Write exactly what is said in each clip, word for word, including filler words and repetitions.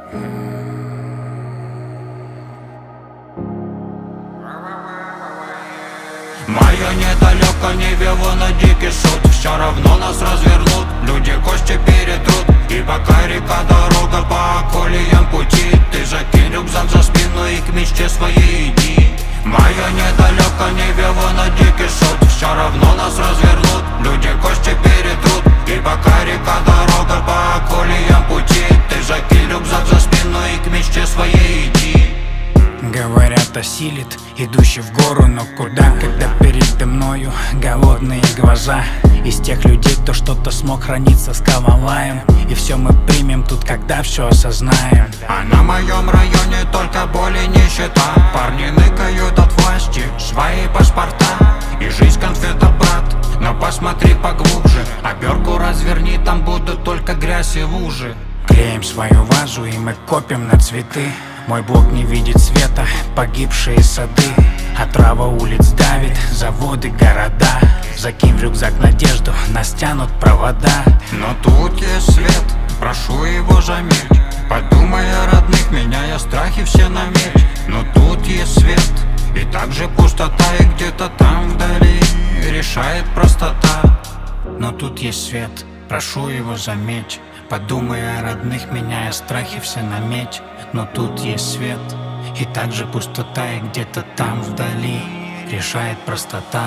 Мое недалеко не вело на дикий суд. Все равно нас развернут, люди кости перетрут. И пока река дорога по колеям пути, ты закинь рюкзак за спину и к мечте своей иди. Мое недалеко не вело на дикий суд. Все равно нас развернут, люди кости перетрут. И пока река дорога по колеям пути, ты закинь рюкзак за спину и к мечте своей иди. Говорят, осилит идущий в гору, но куда, когда передо мною голодные глаза? Из тех людей, кто что-то смог храниться с Кавалаем. И все мы примем тут, когда все осознаем. А на моем районе только боль и нищета. Парни ныкают от власти свои паспорта. И жизнь конфета, брат, но посмотри поглубже. Оберку разверни, там будут только грязь и лужи. Клеим свою вазу и мы копим на цветы. Мой блок не видит света, погибшие сады. Отрава улиц давит, заводы, города. Закинь в рюкзак надежду, нас тянут провода. Но тут есть свет, прошу его заметь. Подумай о родных, меняя страхи все на медь. Но тут есть свет, и также пустота. И где-то там вдали решает простота. Но тут есть свет, прошу его заметь. Подумай о родных, меняя страхи все на медь. Но тут есть свет, и также пустота. И где-то там вдали решает простота.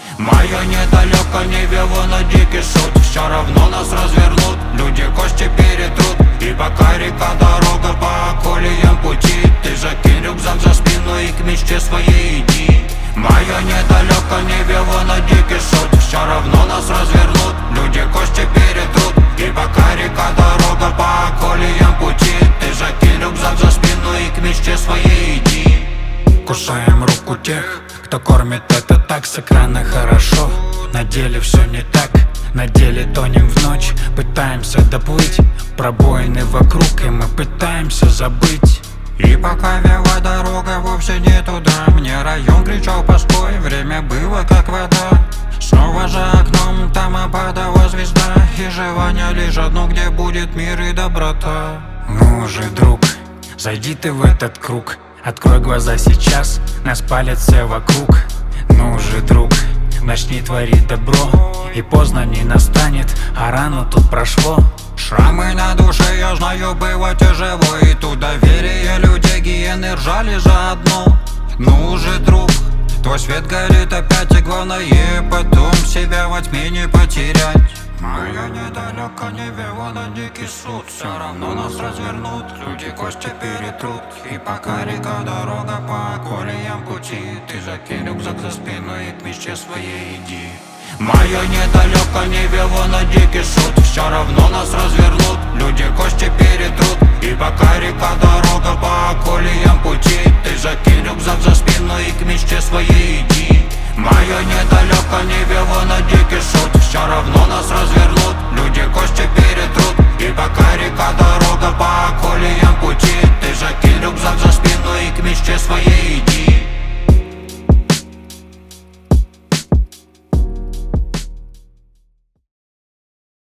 Мое недалеко не вело на дикий суд. Все равно нас развернут, люди кости перетрут. И пока река дорога по колеям пути, ты закинь рюкзак за спину и к мечте своей иди. Мое недалеко не вело на дикий суд. Все равно нас развернут, люди кости перетрут. И пока река дорога по колеям пути, ты закинь рюкзак за спину и к мечте своей иди. Кусаем руку тех, кто кормит это так с экрана хорошо. На деле все не так, на деле тонем в ночь. Пытаемся доплыть, пробоины вокруг, и мы пытаемся забыть. И пока вела дорога вовсе не туда, мне район кричал постой, время было как вода. Снова за окном, там опадала звезда. И желание лишь одно, где будет мир и доброта. Ну же, друг, зайди ты в этот круг. Открой глаза сейчас, нас палят все вокруг. Ну же, друг, начни творить добро. И поздно не настанет, а рано тут прошло. Шрамы на душе, я знаю, было тяжело. И тут доверие людей, гиены ржали заодно. Ну же, друг, твой свет горит опять, и главное потом себя во тьме не потерять. Мое недалеко не вело на дикий суд. Все равно нас развернут, люди кости перетрут. И пока река дорога по колеям пути, ты закинь рюкзак за спину и к мечте своей иди. Мое недалеко не вело на дикий суд. Все равно нас развернут, люди кости перетрут. И пока река дорога по колеям пути, ты закинь рюкзак за спину и к мечте своей